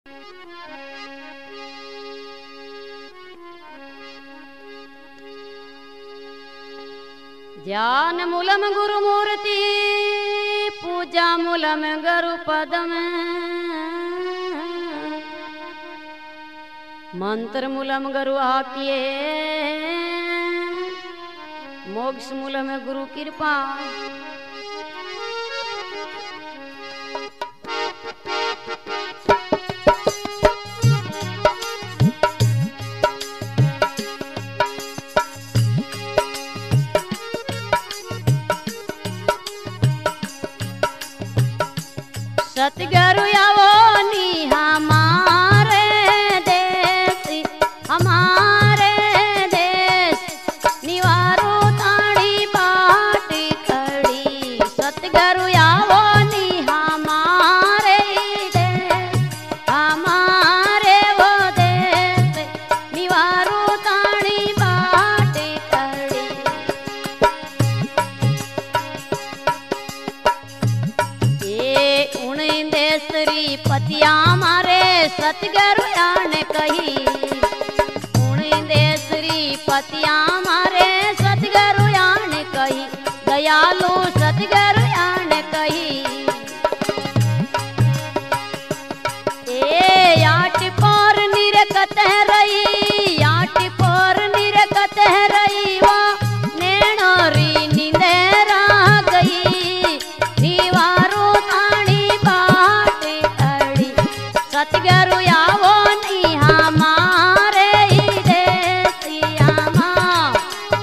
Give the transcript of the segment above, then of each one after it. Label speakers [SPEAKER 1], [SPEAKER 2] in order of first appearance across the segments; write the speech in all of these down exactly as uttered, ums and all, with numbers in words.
[SPEAKER 1] ध्यान मूलम गुरु मूर्ति पूजा मूलम गुरु पदम मंत्र मूलम गुरु आकिए मोक्ष मूलम गुरु कृपा। सतगुरु आवो नी हमारे देश हमारे देश निवारो ताड़ी बाट खड़ी। सतगुरु आवो नी हमारे देश हमारे वो देश निवारो ताड़ी बाट खड़ी। देसरी पतिया मारे सतगुरु आन कही उन देसरी पतिया मारे सतगुरु आन कही दयालु सतगुरु आन कही। ए आट पर निरकत रही आट पर निरकत रही वो नैनोरी निंदेरा गई दीवारो सतगुरु आवो नी हमारे देसिया मां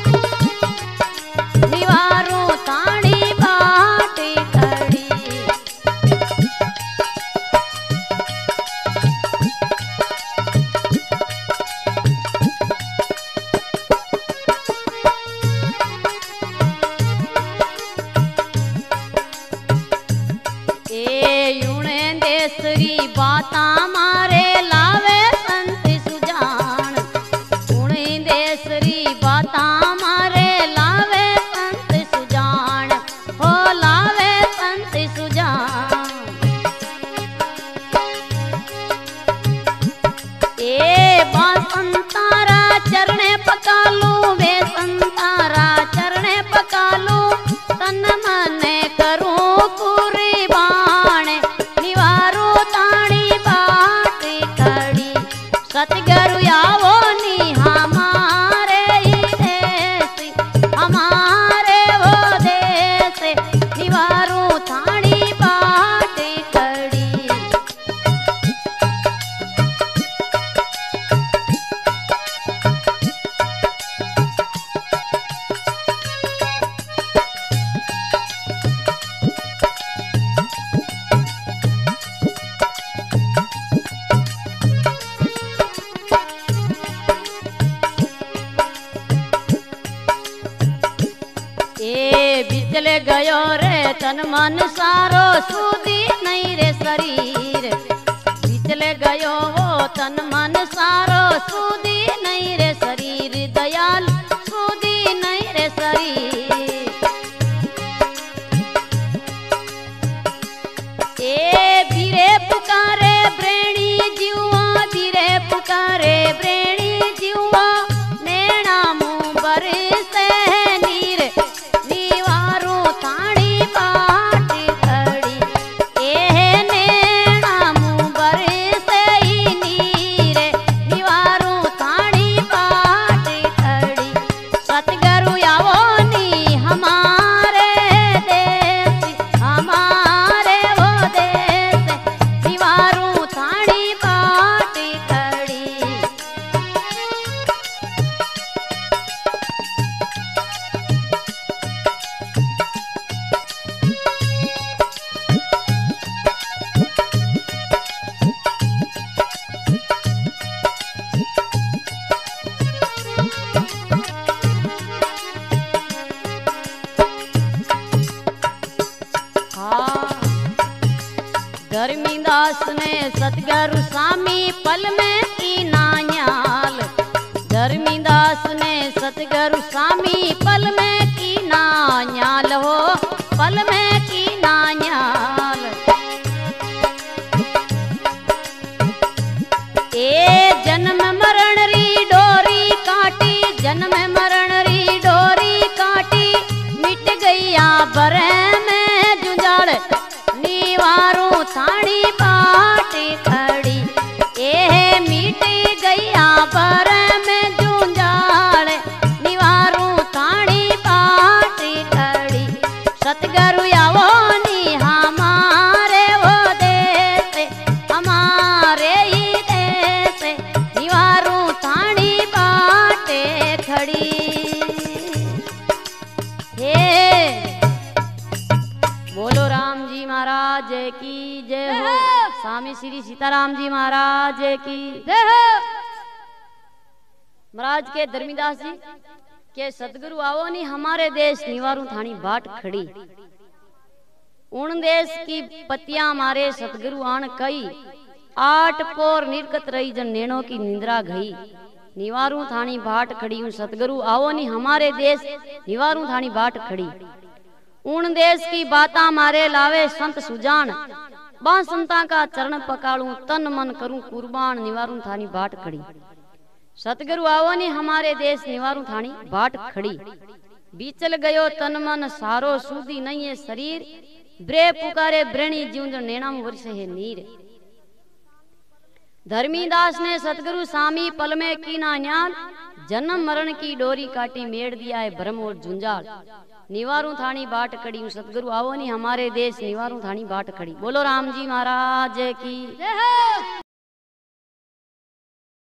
[SPEAKER 1] निवारो ताड़ी बाट खड़ी। ए यूणे देसरी बाता मारे लावे संत सुजान उन्हीं देसरी बाता मारे लावे संत सुजान हो लावे संत सुजान। ए बा संतारा चरणे पकालू वे संतारा चरणे पकालू तन मन करूं कुर्बान निवारो ताड़ी बाट खड़ी। सतगुरु आवो नी हमारे देश हमारे वो देश निवारो ताड़ी बाट खड़ी। बिचले गयो रे तन मन सारो सूदी नहीं रे शरीर बिचले गयो वो तन मन सारो सूदी नहीं रे शरीर दयाल सूदी नहीं रे शरीर। ए बीरे पुकारे ब्रेणी जीवा बीरे पुकारे ब्रेणी जीवा नैना मुँह बरसे नीर निवारो ताड़ी बाट खड़ी। ए नैना मुँह बरसे नीर निवारो ताड़ी बाट खड़ी। सतगुरु आवो नी हमारे देश हमारे वो देश निवारो ताड़ी बाट खड़ी। धर्मीदास ने सतगुरु स्वामी पल में की नान्याल धर्मीदास ने सतगुरु स्वामी पल में की नान्याल हो पल में की नान्याल। श्री सीताराम जी महाराज की जय हो। महाराज के धर्मीदास जी के सतगुरु आवो नी हमारे देश निवारू थानी बाट खड़ी। उन देश की पतियां मारे सतगुरु आन कई, आठ पोर निर्कत रही जन नैनो की निंद्रा गई। निवारू थानी बाट खड़ी उन सतगुरु आवो नी हमारे देश निवारू थानी बाट खड़ी। उन देश की बाता मारे लावे संत सुजान, बा संता का चरण पकाड़ू तन मन करूं कुर्बान। निवारू थानी बाट खड़ी सतगुरु आवो नी हमारे देश निवारू थानी बाट खड़ी। बीचल गयो तन मन सारो सूदी नहीं है शरीर, ब्रे पुकारे ब्रेणी जीवन जो नैणाम वर्ष है नीर। धर्मीदास ने सतगुरु स्वामी पल में की ना न्याल, जन्म मरण की डोरी काटी मेड़ दिया है भ्रम और झुंझाल। निवारू थानी बाट खड़ी सतगुरु आवो नी हमारे देश निवारू थानी बाट खड़ी। बोलो राम जी महाराज की जय हो।